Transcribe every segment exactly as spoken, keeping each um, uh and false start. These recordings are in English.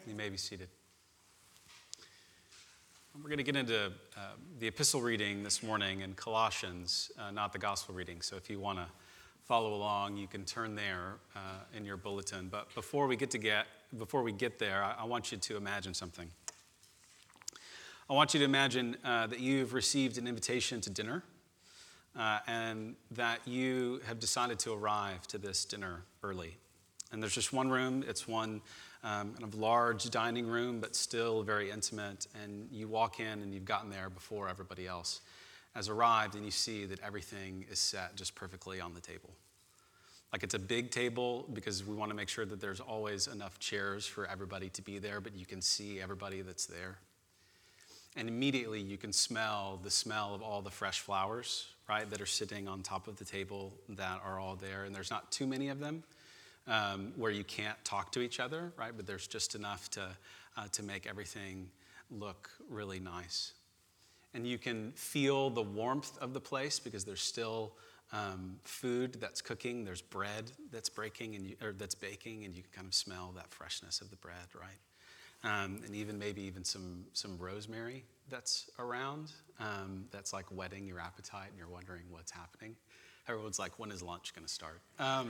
You may be seated. We're going to get into uh, the epistle reading this morning in Colossians, uh, not the gospel reading. So if you want to follow along, you can turn there uh, in your bulletin. But before we get to get before we get there, I, I want you to imagine something. I want you to imagine uh, that you've received an invitation to dinner, uh, and that you have decided to arrive to this dinner early. And there's just one room. It's one um, kind of large dining room, but still very intimate. And you walk in and you've gotten there before everybody else has arrived, and you see that everything is set just perfectly on the table. Like it's a big table because we want to make sure that there's always enough chairs for everybody to be there, but you can see everybody that's there. And immediately you can smell the smell of all the fresh flowers, right, that are sitting on top of the table that are all there. And there's not too many of them. Um, where you can't talk to each other, right? But there's just enough to uh, to make everything look really nice. And you can feel the warmth of the place because there's still um, food that's cooking. There's bread that's breaking and you, or that's baking, and you can kind of smell that freshness of the bread, right? Um, and even maybe even some some rosemary that's around. Um, that's like whetting your appetite, and you're wondering what's happening. Everyone's like, when is lunch going to start? Um,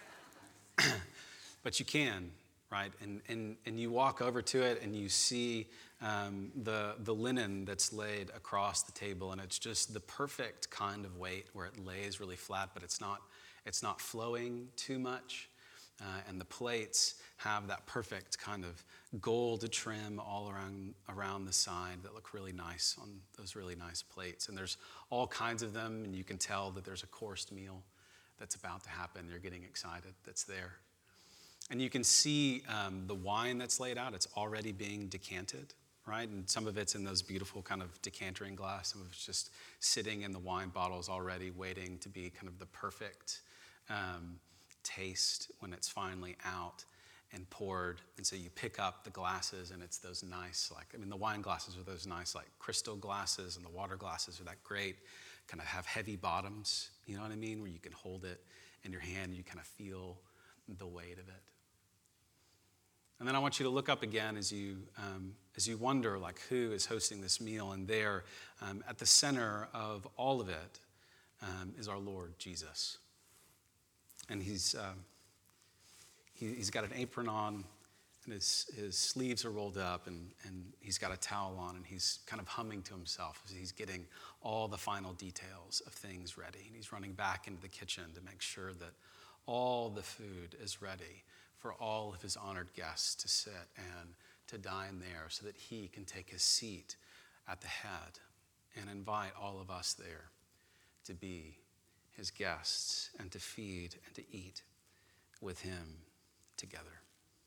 But you can, right? And, and and you walk over to it and you see um, the the linen that's laid across the table, and it's just the perfect kind of weight where it lays really flat, but it's not it's not flowing too much. Uh, and the plates have that perfect kind of gold trim all around around the side that look really nice on those really nice plates. And there's all kinds of them, and you can tell that there's a coursed meal that's about to happen. You're getting excited. That's there. And you can see um, the wine that's laid out. It's already being decanted, right? And some of it's in those beautiful kind of decantering glass. Some of it's just sitting in the wine bottles already waiting to be kind of the perfect um, taste when it's finally out and poured. And so you pick up the glasses, and it's those nice, like, I mean, the wine glasses are those nice, like, crystal glasses, and the water glasses are that great, kind of have heavy bottoms, you know what I mean, where you can hold it in your hand and you kind of feel the weight of it. And then I want you to look up again as you um, as you wonder, like, who is hosting this meal. And there, um, at the center of all of it, um, is our Lord Jesus. And he's um, he, he's got an apron on, and his his sleeves are rolled up, and and he's got a towel on, and he's kind of humming to himself as he's getting all the final details of things ready. And he's running back into the kitchen to make sure that all the food is ready for all of his honored guests to sit and to dine there, so that he can take his seat at the head and invite all of us there to be his guests and to feed and to eat with him together.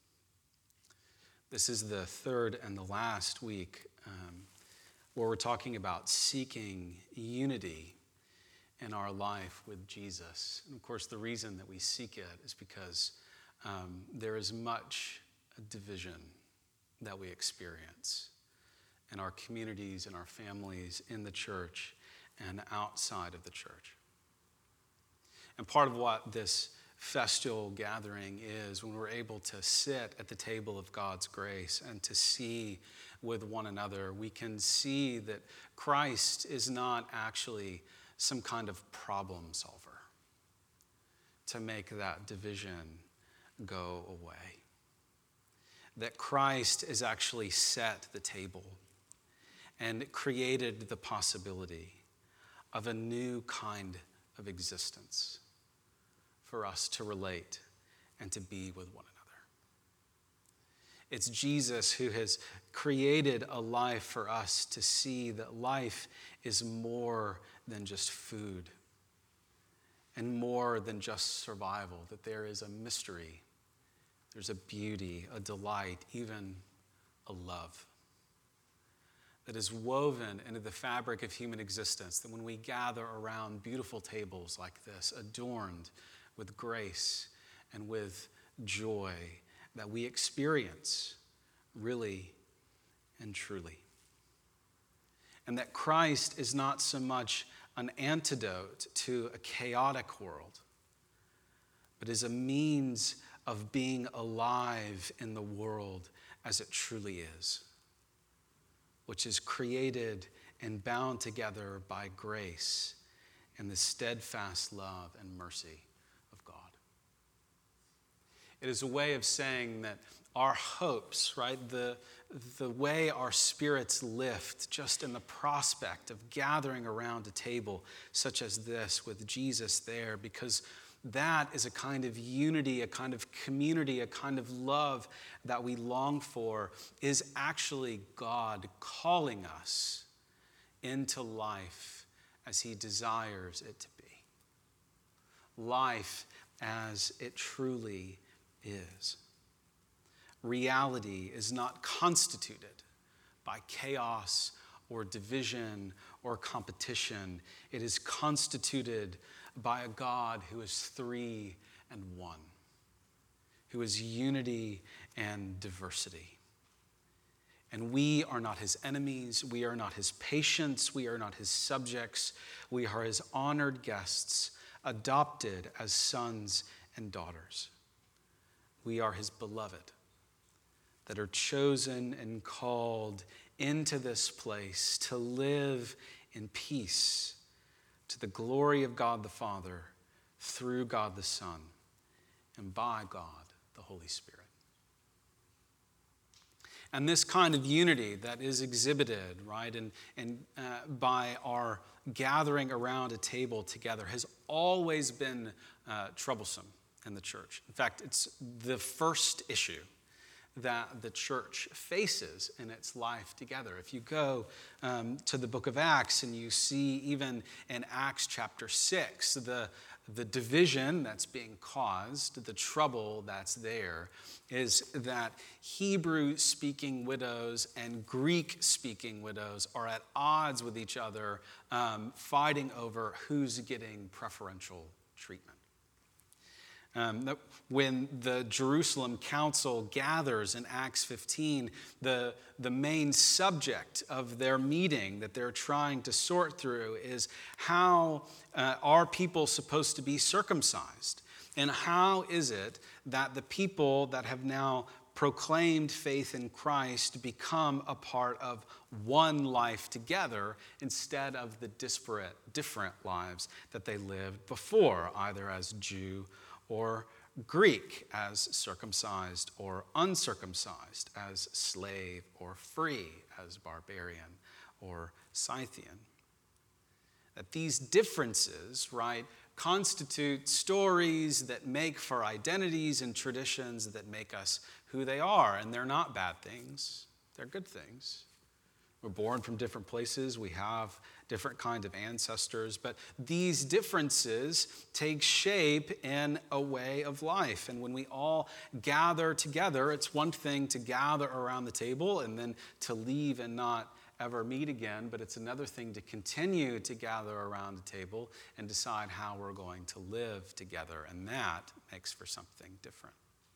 This is the third and the last week um, where we're talking about seeking unity in our life with Jesus. And of course, the reason that we seek it is because um, there is much division that we experience in our communities, in our families, in the church, and outside of the church. And part of what this festal gathering is, when we're able to sit at the table of God's grace and to see with one another, we can see that Christ is not actually some kind of problem solver to make that division go away. That Christ has actually set the table and created the possibility of a new kind of existence for us to relate and to be with one another. It's Jesus who has created a life for us to see that life is more than just food and more than just survival, that there is a mystery, there's a beauty, a delight, even a love that is woven into the fabric of human existence, that when we gather around beautiful tables like this, adorned with grace and with joy, that we experience really and truly. And that Christ is not so much an antidote to a chaotic world, but is a means of being alive in the world as it truly is, which is created and bound together by grace and the steadfast love and mercy of God. It is a way of saying that our hopes, right, the, the way our spirits lift just in the prospect of gathering around a table such as this with Jesus there, because that is a kind of unity, a kind of community, a kind of love that we long for, is actually God calling us into life as he desires it to be. Life as it truly is. Reality is not constituted by chaos or division or competition. It is constituted by a God who is three and one, who is unity and diversity. And we are not his enemies. We are not his patients. We are not his subjects. We are his honored guests, adopted as sons and daughters. We are his beloved, that are chosen and called into this place to live in peace to the glory of God the Father, through God the Son, and by God the Holy Spirit. And this kind of unity that is exhibited, right, and, and uh, by our gathering around a table together has always been uh, troublesome in the church. In fact, it's the first issue that the church faces in its life together. If you go um, to the book of Acts and you see even in Acts chapter six, the, the division that's being caused, the trouble that's there, is that Hebrew-speaking widows and Greek-speaking widows are at odds with each other, um, fighting over who's getting preferential treatment. Um, when the Jerusalem council gathers in Acts fifteen, the, the main subject of their meeting that they're trying to sort through is how uh, are people supposed to be circumcised? And how is it that the people that have now proclaimed faith in Christ become a part of one life together instead of the disparate, different lives that they lived before, either as Jew or Greek, as circumcised or uncircumcised, as slave or free, as barbarian or Scythian. That these differences, right, constitute stories that make for identities and traditions that make us who they are. And they're not bad things, they're good things. We're born from different places. We have different kind of ancestors. But these differences take shape in a way of life. And when we all gather together, it's one thing to gather around the table and then to leave and not ever meet again. But it's another thing to continue to gather around the table and decide how we're going to live together. And that makes for something different.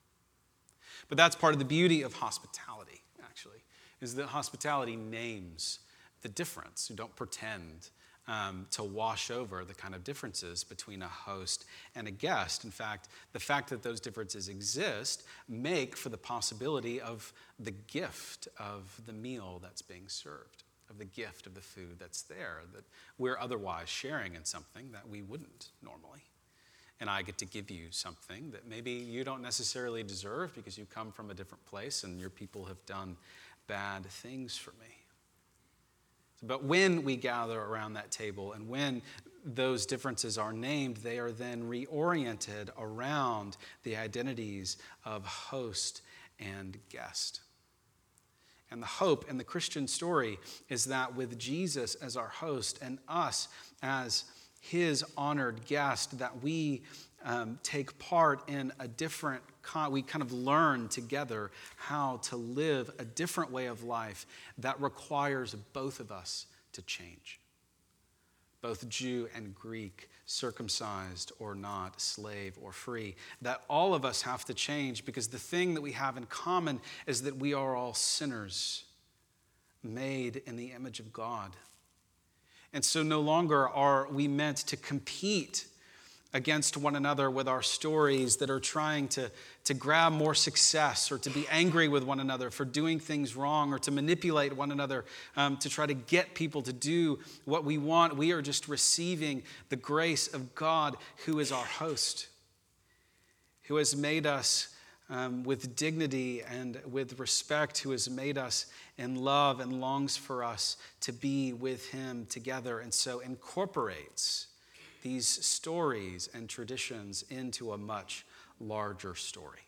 But that's part of the beauty of hospitality, actually, is that hospitality names the difference. You don't pretend um, to wash over the kind of differences between a host and a guest. In fact, the fact that those differences exist make for the possibility of the gift of the meal that's being served, of the gift of the food that's there, that we're otherwise sharing in something that we wouldn't normally. And I get to give you something that maybe you don't necessarily deserve because you come from a different place and your people have done bad things for me. But when we gather around that table and when those differences are named, they are then reoriented around the identities of host and guest. And the hope in the Christian story is that with Jesus as our host and us as his honored guest, that we um, take part in a different kind, we kind of learn together how to live a different way of life that requires both of us to change. Both Jew and Greek, circumcised or not, slave or free, that all of us have to change because the thing that we have in common is that we are all sinners made in the image of God. And so no longer are we meant to compete against one another with our stories, that are trying to, to grab more success, or to be angry with one another for doing things wrong, or to manipulate one another um, to try to get people to do what we want. We are just receiving the grace of God, who is our host, who has made us um, with dignity and with respect, who has made us in love and longs for us to be with him together, and so incorporates these stories and traditions into a much larger story.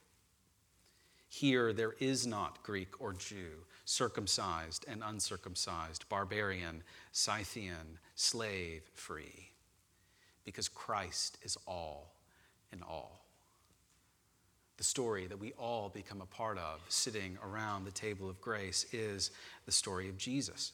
Here, there is not Greek or Jew, circumcised and uncircumcised, barbarian, Scythian, slave, free, because Christ is all in all. The story that we all become a part of, sitting around the table of grace, is the story of Jesus,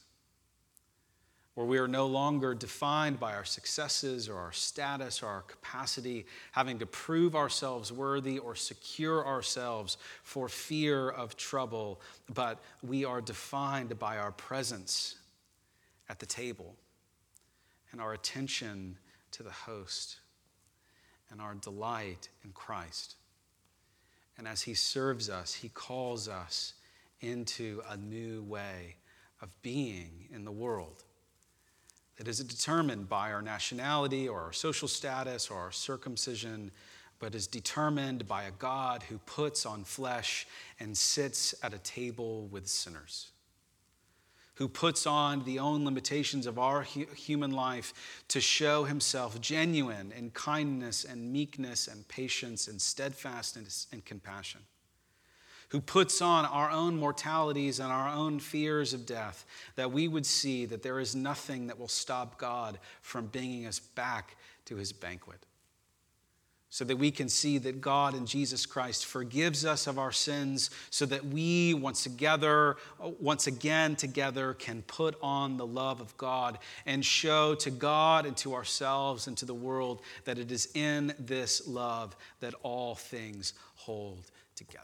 where we are no longer defined by our successes or our status or our capacity, having to prove ourselves worthy or secure ourselves for fear of trouble, but we are defined by our presence at the table and our attention to the host and our delight in Christ. And as he serves us, he calls us into a new way of being in the world that isn't determined by our nationality or our social status or our circumcision, but is determined by a God who puts on flesh and sits at a table with sinners, who puts on the own limitations of our hu- human life to show himself genuine in kindness and meekness and patience and steadfastness and compassion, who puts on our own mortalities and our own fears of death, that we would see that there is nothing that will stop God from bringing us back to his banquet, so that we can see that God in Jesus Christ forgives us of our sins, so that we once together, once again together can put on the love of God and show to God and to ourselves and to the world that it is in this love that all things hold together.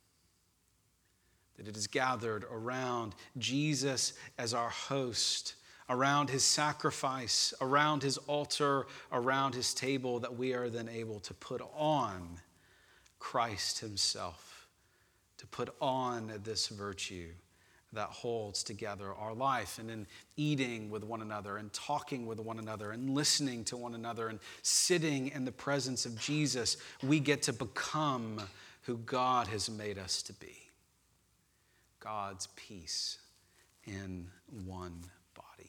That it is gathered around Jesus as our host, around his sacrifice, around his altar, around his table, that we are then able to put on Christ himself, to put on this virtue that holds together our life. And in eating with one another and talking with one another and listening to one another and sitting in the presence of Jesus, we get to become who God has made us to be. God's peace in one body.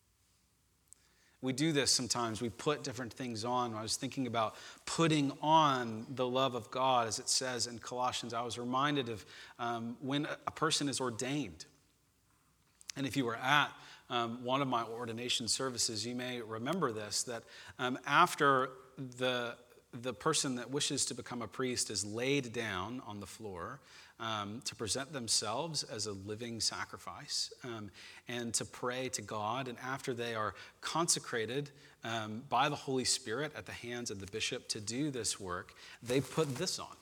We do this sometimes. We put different things on. I was thinking about putting on the love of God, as it says in Colossians. I was reminded of um, when a person is ordained. And if you were at um, one of my ordination services, you may remember this, that um, after the, the person that wishes to become a priest is laid down on the floor, Um, to present themselves as a living sacrifice um, and to pray to God. And after they are consecrated um, by the Holy Spirit at the hands of the bishop to do this work, they put this on.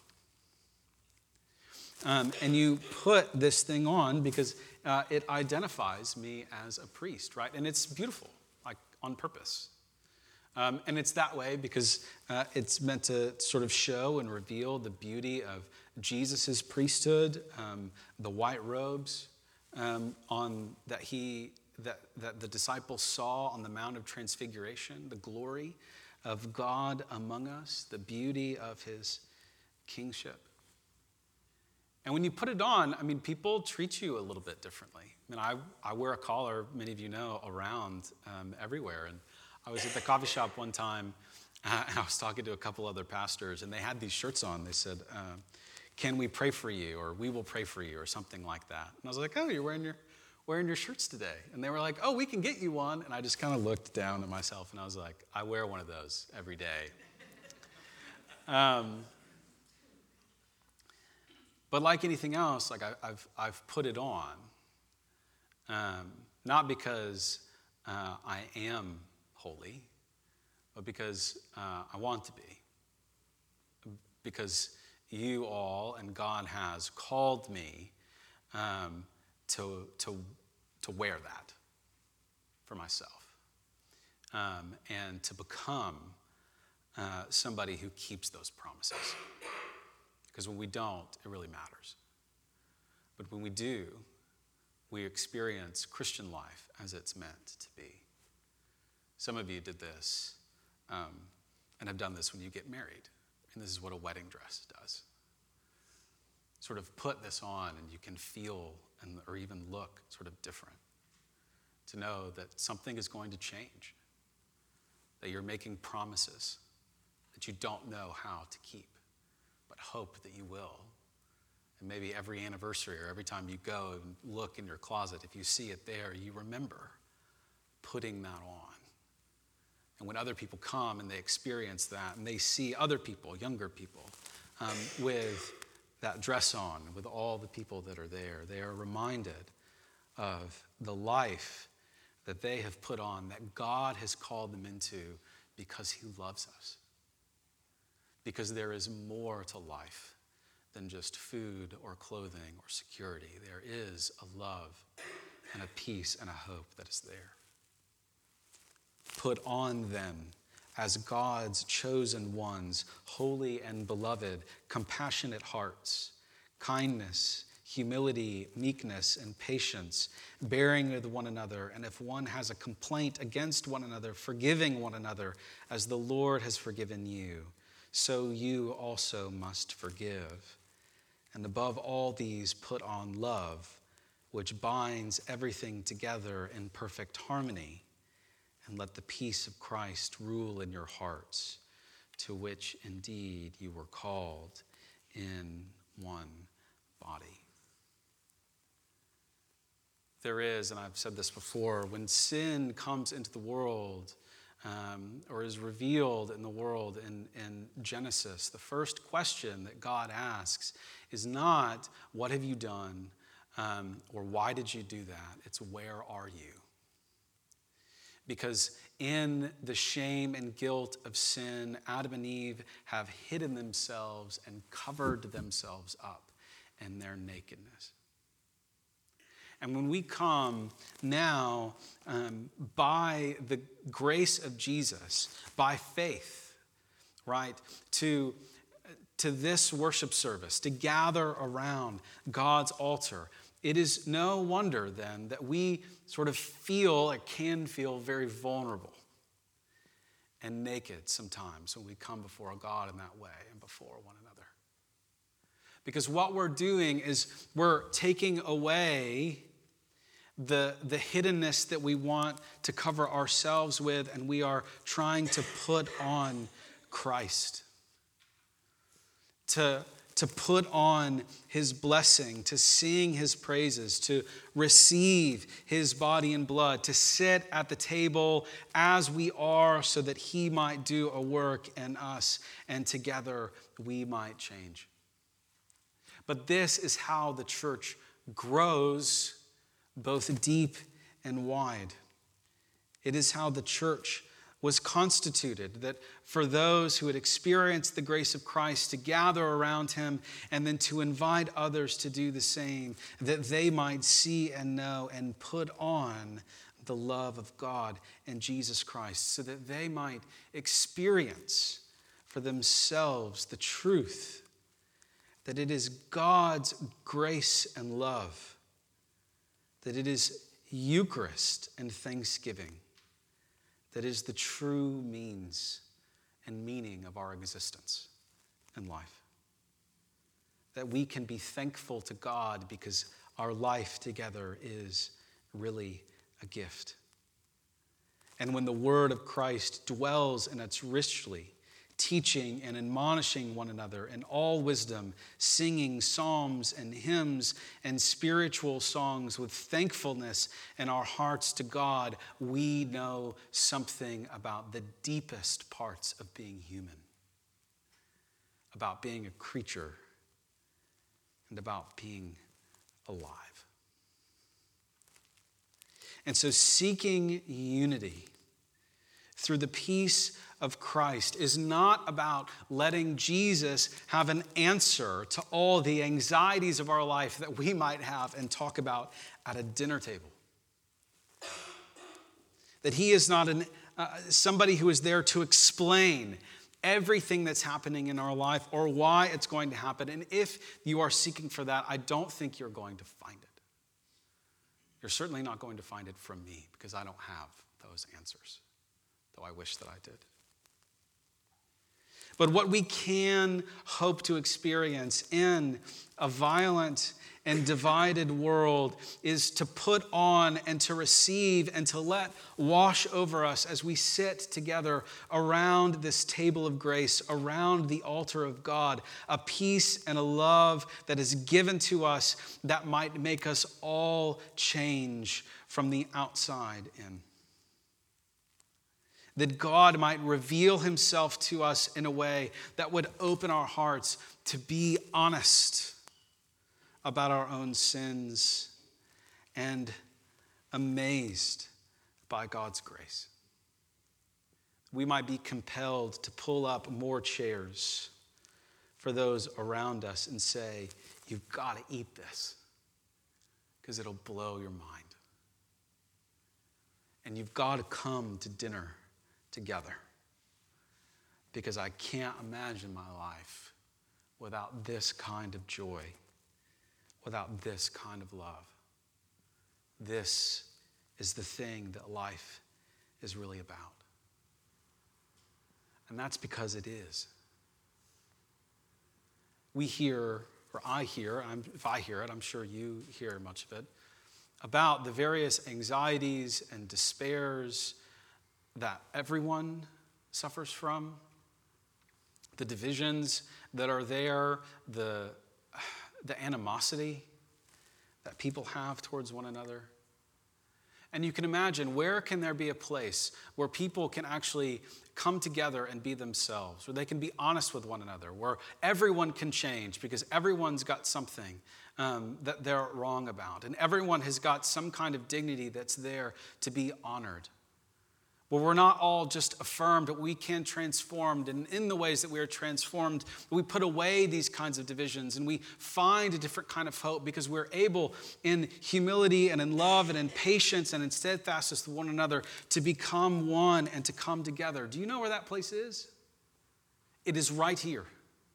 Um, and you put this thing on because uh, it identifies me as a priest, right? And it's beautiful, like on purpose. Um, and it's that way because uh, it's meant to sort of show and reveal the beauty of Jesus' priesthood, um, the white robes um, on that he that, that the disciples saw on the Mount of Transfiguration, the glory of God among us, the beauty of his kingship. And when you put it on, I mean, people treat you a little bit differently. I mean, I, I wear a collar, many of you know, around um, everywhere. And I was at the coffee shop one time, uh, and I was talking to a couple other pastors, and they had these shirts on. They said, uh, can we pray for you, or we will pray for you, or something like that. And I was like, oh, you're wearing your wearing your shirts today. And they were like, oh, we can get you one. And I just kind of looked down at myself, and I was like, I wear one of those every day. Um, but like anything else, like I, I've I've put it on, um, not because uh, I am holy, but because uh, I want to be. Because you all and God has called me um, to, to, to wear that for myself um, and to become uh, somebody who keeps those promises. Because when we don't, it really matters. But when we do, we experience Christian life as it's meant to be. Some of you did this um, and have done this when you get married. And this is what a wedding dress does. Sort of put this on and you can feel and, or even look sort of different. To know that something is going to change. That you're making promises that you don't know how to keep, but hope that you will. And maybe every anniversary or every time you go and look in your closet, if you see it there, you remember putting that on. And when other people come and they experience that and they see other people, younger people, um, with that dress on, with all the people that are there, they are reminded of the life that they have put on, that God has called them into because he loves us. Because there is more to life than just food or clothing or security. There is a love and a peace and a hope that is there. Put on them as God's chosen ones, holy and beloved, compassionate hearts, kindness, humility, meekness, and patience, bearing with one another, and if one has a complaint against one another, forgiving one another, as the Lord has forgiven you, so you also must forgive. And above all these, put on love, which binds everything together in perfect harmony, and let the peace of Christ rule in your hearts, to which indeed you were called in one body. There is, and I've said this before, when sin comes into the world um, or is revealed in the world in, in Genesis, the first question that God asks is not, what have you done, um, or why did you do that? It's, where are you? Because in the shame and guilt of sin, Adam and Eve have hidden themselves and covered themselves up in their nakedness. And when we come now um, by the grace of Jesus, by faith, right, to, to this worship service, to gather around God's altar, it is no wonder then that we sort of feel, or can feel, very vulnerable and naked sometimes when we come before God in that way and before one another. Because what we're doing is we're taking away the, the hiddenness that we want to cover ourselves with, and we are trying to put on Christ. To, to put on his blessing, to sing his praises, to receive his body and blood, to sit at the table as we are so that he might do a work in us, and together we might change. But this is how the church grows both deep and wide. It is how the church was constituted, that for those who had experienced the grace of Christ to gather around him and then to invite others to do the same, that they might see and know and put on the love of God and Jesus Christ, so that they might experience for themselves the truth that it is God's grace and love, that it is Eucharist and thanksgiving that is the true means and meaning of our existence and life. That we can be thankful to God because our life together is really a gift. And when the word of Christ dwells in us richly, teaching and admonishing one another in all wisdom, singing psalms and hymns and spiritual songs with thankfulness in our hearts to God, we know something about the deepest parts of being human, about being a creature, and about being alive. And so seeking unity through the peace of Christ is not about letting Jesus have an answer to all the anxieties of our life that we might have and talk about at a dinner table. That he is not an, uh, somebody who is there to explain everything that's happening in our life or why it's going to happen. And if you are seeking for that, I don't think you're going to find it. You're certainly not going to find it from me because I don't have those answers, though I wish that I did. But what we can hope to experience in a violent and divided world is to put on and to receive and to let wash over us as we sit together around this table of grace, around the altar of God, a peace and a love that is given to us that might make us all change from the outside in. That God might reveal himself to us in a way that would open our hearts to be honest about our own sins and amazed by God's grace. We might be compelled to pull up more chairs for those around us and say, you've got to eat this because it'll blow your mind. And you've got to come to dinner together because I can't imagine my life without this kind of joy, without this kind of love. This is the thing that life is really about. And that's because it is. We hear, or I hear, I'm, if I hear it, I'm sure you hear much of it, about the various anxieties and despairs that everyone suffers from, the divisions that are there, the the animosity that people have towards one another. And you can imagine, where can there be a place where people can actually come together and be themselves, where they can be honest with one another, where everyone can change because everyone's got something um, that they're wrong about, and everyone has got some kind of dignity that's there to be honored. Where we're not all just affirmed, but we can transformed, and in the ways that we are transformed, we put away these kinds of divisions and we find a different kind of hope because we're able in humility and in love and in patience and in steadfastness with one another to become one and to come together. Do you know where that place is? It is right here.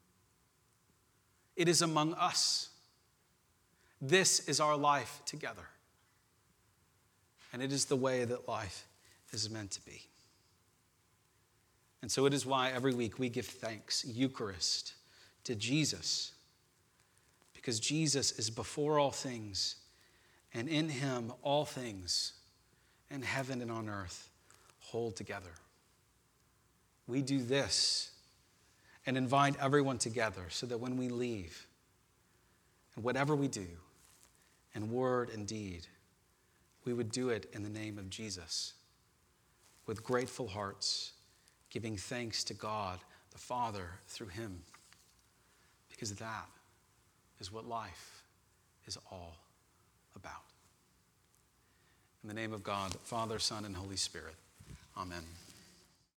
It is among us. This is our life together. And it is the way that life is meant to be. And so it is why every week we give thanks, Eucharist, to Jesus, because Jesus is before all things, and in him all things in heaven and on earth hold together. We do this and invite everyone together so that when we leave, and whatever we do, in word and deed, we would do it in the name of Jesus, with grateful hearts, giving thanks to God the Father through him, because that is what life is all about. In the name of God, Father, Son, and Holy Spirit, amen.